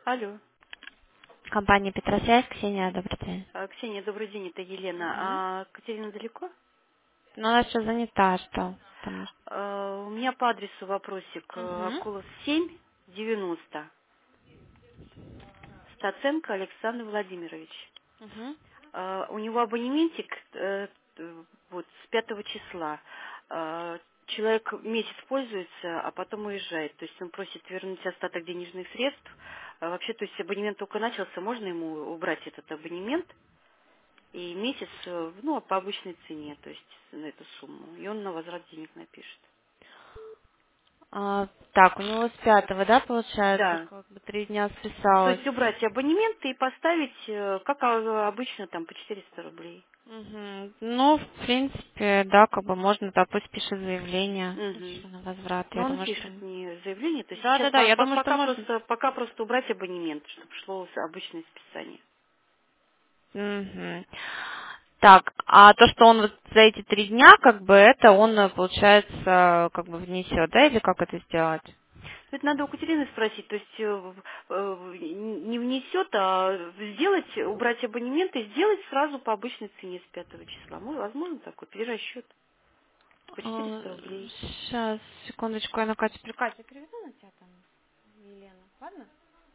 Алло. Компания Петросвязь, Ксения, добрый день. Ксения, добрый день, это Елена. Мгм. Катерина далеко? Ну, она сейчас занята, что? Потому что... У меня по адресу вопросик. Мгм. Акулов 7, 90. Стаценко Александр Владимирович. Мгм. У него абонементик вот с 5 числа. Человек месяц пользуется, а потом уезжает. То есть он просит вернуть остаток денежных средств. Вообще, то есть абонемент только начался, можно ему убрать этот абонемент? И месяц, ну, по обычной цене, то есть на эту сумму. И он на возврат денег напишет. Так, у него с пятого, да, получается, Да. как бы 3 дня То списалось. есть убрать абонемент и поставить, как обычно, там, по 400 рублей. Мгм. Ну, в принципе, да, как бы можно, да, пусть пишет заявление Угу. еще на возврат. Но Я он думаю, что... пишет мне заявление, то есть Да, сейчас да, да, я думаю, что можно. пока просто убрать абонемент, чтобы шло обычное списание. Мгм. Так, а то, что он вот за эти 3 дня, как бы, это он, получается, как бы внесет, да, или как это сделать? Это надо у Катерины спросить, то есть не внесет, а сделать, убрать абонемент и сделать сразу по обычной цене с 5 числа. Возможно такой перерасчет по 400 рублей. Сейчас, секундочку, я на Катю при Катя переведу на тебя там, Елена, ладно?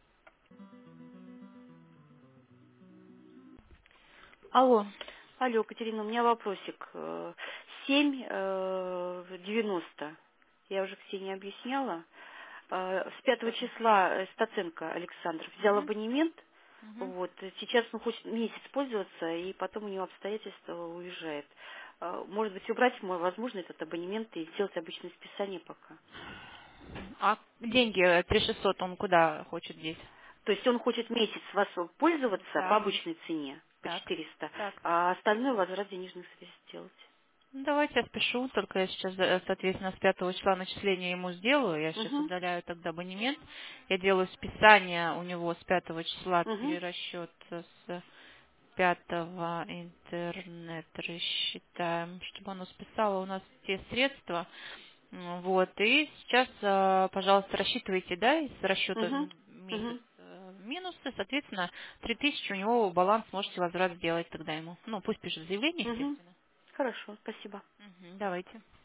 Алло. Алло, Катерина, у меня вопросик. 7, 90. Я уже Ксении объясняла. С 5 числа Стаценко Александр взял Мгм, абонемент. мгм. Вот. Сейчас он хочет месяц пользоваться, и потом у него обстоятельства уезжает. Может быть, убрать возможно этот абонемент и сделать обычное списание пока. А деньги 3600 он куда хочет здесь? То есть он хочет месяц вас пользоваться по Так, обычной цене, по так, 400, так. а остальной возврат денежных средств сделать. Ну, давайте я спешу, только я сейчас, соответственно, с 5 числа начисления ему сделаю. Я сейчас Угу, удаляю тогда абонемент. Я делаю списание у него с 5 числа, угу, перерасчет с 5 интернет рассчитаем, чтобы оно списало у нас те средства. Вот, и сейчас, пожалуйста, рассчитывайте, да, из расчета угу, месяц угу, минусы, соответственно, 3000 у него баланс можете возврат сделать тогда ему. Ну, пусть пишет заявление, угу. естественно. Хорошо, спасибо. Давайте.